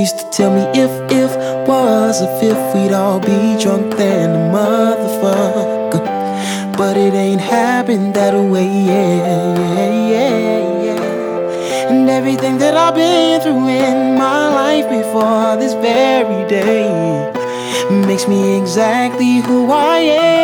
used to tell me if was a fifth, we'd all be drunk than a motherfucker. But it ain't happened that way, yeah. And everything that I've been through in my life before this very day makes me exactly who I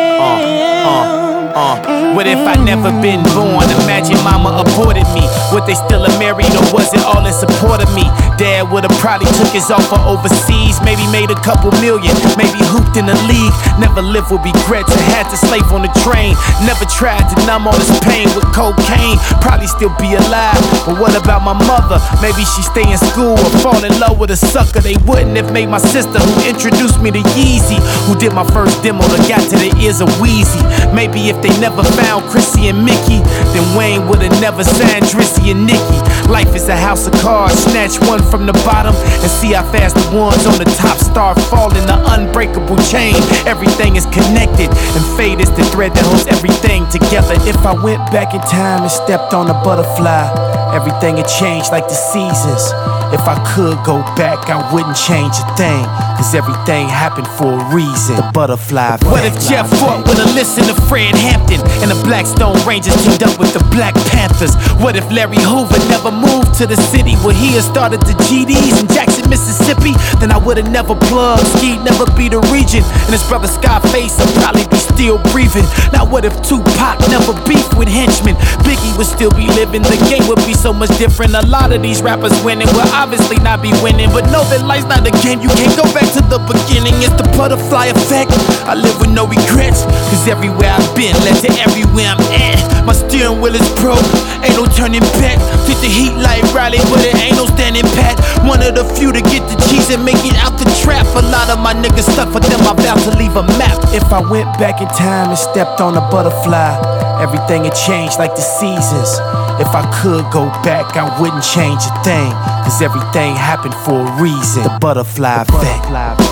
am. What if I never been born? Imagine mama aborted me. Would they still have married, or was it all in support of me? Dad would've probably took his offer overseas, maybe made a couple million, maybe hooped in the league. Never lived with regrets and had to slave on the train. Never tried to numb all this pain with cocaine. Probably still be alive, but what about my mother? Maybe she stay in school or fall in love with a sucker. They wouldn't have made my sister, who introduced me to Yeezy, who did my first demo that got to the ears of Weezy. Maybe if they never found Chrissy and Mickey, then Wayne would've never signed Drissy and Nicki. Life is a house of cards, snatch one from the bottom and see how fast the ones on the top start falling. The unbreakable chain, everything is connected, and fate is the thread that holds everything together. If I went back in time and stepped on a butterfly, everything had changed like the seasons. If I could go back, I wouldn't change a thing, cause everything happened for a reason. The butterfly effect. What if Jeff Fort would've listened to Fred Hampton, and the Blackstone Rangers teamed up with the Black Panthers? What if Larry Hoover never moved to the city where he had started the GDs in Jackson, Mississippi? Then I would've never plugged, Skeet never be the region, and his brother Scarface would probably be still breathing. Now what if Tupac never beefed with henchmen? Biggie would still be living, the game would be so much different. A lot of these rappers winning will obviously not be winning, but know that life's not a game, you can't go back to the beginning. It's the butterfly effect. I live with no regrets, cause everywhere I've been led to everywhere I'm at. My steering wheel is broke, ain't no turning back. Did the heat like Riley, but it ain't no standing pat. One of the few to get the cheese and make it out the trap. A lot of my niggas stuck, for them I'm about to leave a map. If I went back in time and stepped on a butterfly, everything had changed like the seasons. If I could go back, I wouldn't change a thing, cause everything happened for a reason. The butterfly effect.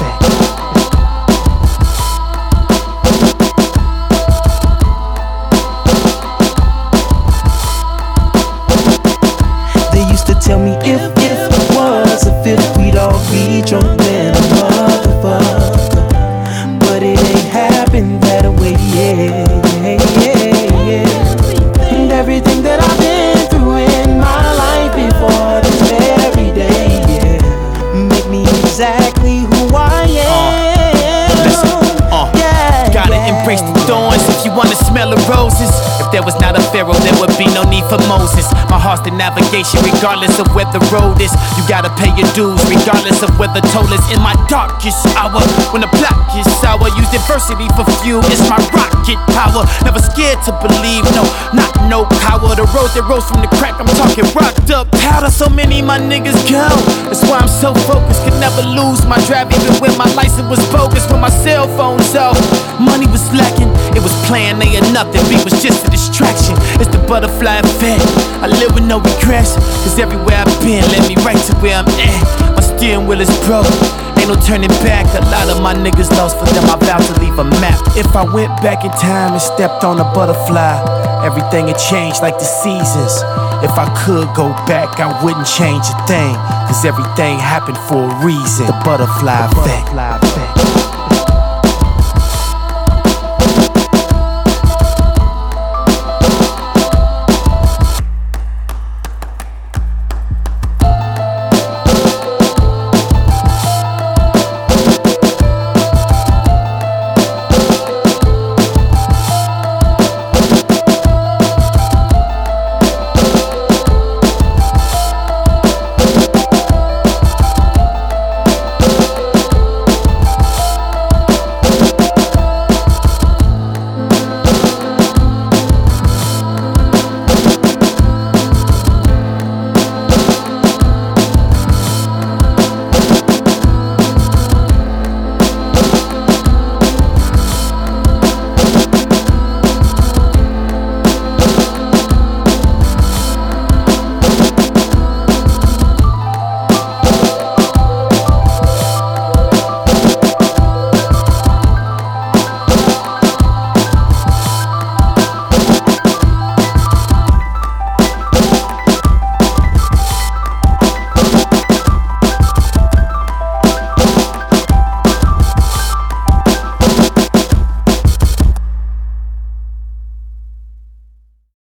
They used to tell me if was a fifth, we'd all be drunk than a motherfucker. But it ain't happened that way, yeah. And everything that I've been through in my life before this very day, yeah, make me exactly who I am. Gotta embrace the thorns if you wanna smell the roses. If there was not a Pharaoh, there would be no need for Moses. My heart's the navigation, regardless of where the road is. You gotta pay your dues, regardless of where the toll is. In my darkest hour, when the block is sour, use diversity for fuel, it's my rocket power. Never scared to believe, no power. The road that rose from the crack, I'm talking rocked up powder. So many my niggas go, that's why I'm so focused. Could never lose my drive, even when my license was bogus. When my cell phone's off, money was lacking. It was plan A or nothing, B was just a distraction. It's the butterfly effect. I live with no regrets, cause everywhere I've been led me right to where I'm at. My steering wheel is broke, ain't no turning back. A lot of my niggas lost, for them I'm about to leave a map. If I went back in time and stepped on a butterfly, everything had changed like the seasons. If I could go back, I wouldn't change a thing, cause everything happened for a reason. The butterfly effect.